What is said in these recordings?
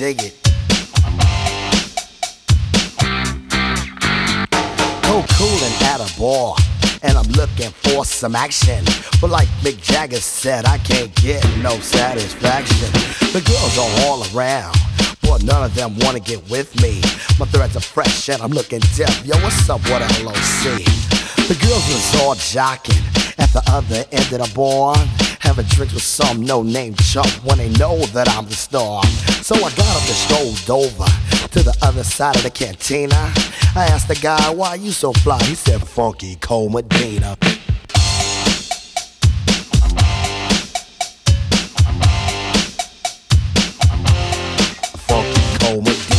dig it. Coolin' at a bar, and I'm looking for some action. But like Mick Jagger said, I can't get no satisfaction. The girls are all around, but none of them wanna get with me. My threads are fresh and I'm looking deaf. Yo, what's up, what LOC? The girls was all jocking at the other end of the bar, having drinks with some no-name chump when they know that I'm the star. So I got up and strolled over to the other side of the cantina. I asked the guy, why you so fly? He said, Funky Cold Medina. Funky Cold Medina.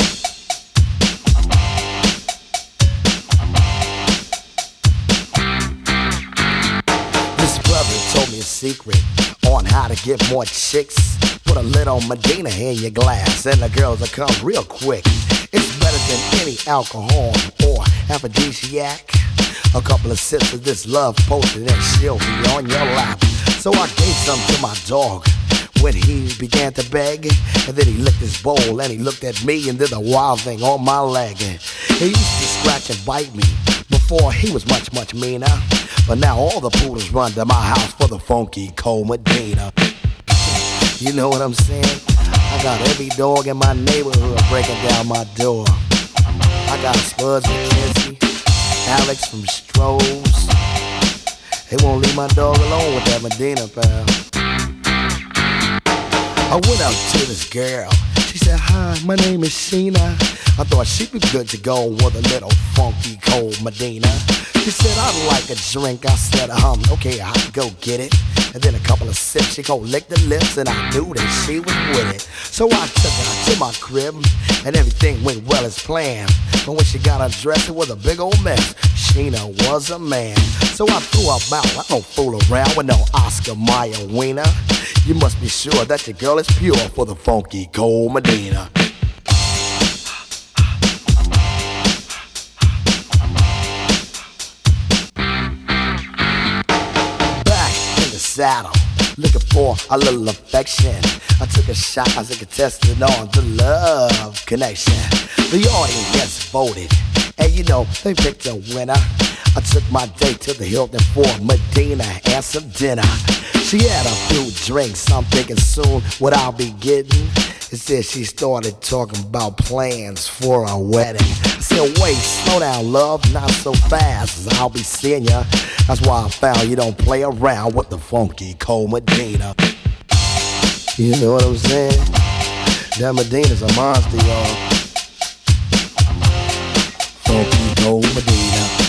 This brother told me a secret on how to get more chicks. Put a little Medina in your glass and the girls will come real quick. It's better than any alcohol or aphrodisiac. A couple of sips of this love potion and she'll be on your lap. So I gave some to my dog when he began to beg. And then he licked his bowl and he looked at me and did a wild thing on my leg. He used to scratch and bite me before he was much, much meaner. But now all the poodles run to my house for the Funky Cold Medina. You know what I'm saying? I got every dog in my neighborhood breaking down my door. I got Spuds McKenzie, Alex from Strohs. They won't leave my dog alone with that Medina, pal. I went up to this girl. She said, hi, my name is Sheena. I thought she'd be good to go with a little Funky Cold Medina. She said, I'd like a drink. I said, okay, I'll go get it. And then a couple of sips, she go lick the lips, and I knew that she was with it. So I took her to my crib, and everything went well as planned. But when she got undressed, it was a big old mess. Sheena was a man. So I threw her out. I don't fool around with no Oscar Mayer wiener. You must be sure that your girl is pure for the Funky Cold Medina. Saddle, looking for a little affection. I took a shot as a contestant on the love connection. The audience voted, and you know, they picked a winner. I took my date to the Hilton for Medina and some dinner. She had a few drinks, I'm thinking soon what I'll be getting. Instead she started talking about plans for a wedding. I said, wait, slow down, love, not so fast, as I'll be seeing ya. That's why I found you don't play around with the Funky Cold Medina. You know what I'm saying? That Medina's a monster, y'all. Funky Cold Medina.